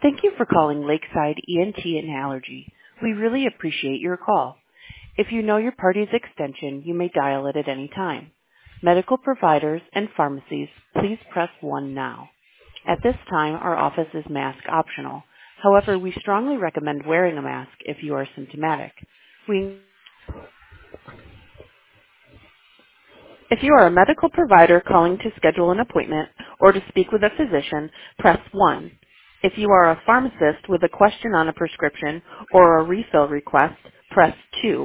Thank you for calling Lakeside ENT and Allergy. We really appreciate your call. If you know your party's extension, you may dial it at any time. Medical providers and pharmacies, please press 1 now. At this time, our office is mask optional. However, we strongly recommend wearing a mask if you are symptomatic. If you are a medical provider calling to schedule an appointment or to speak with a physician, press 1. If you are a pharmacist with a question on a prescription or a refill request, press 2.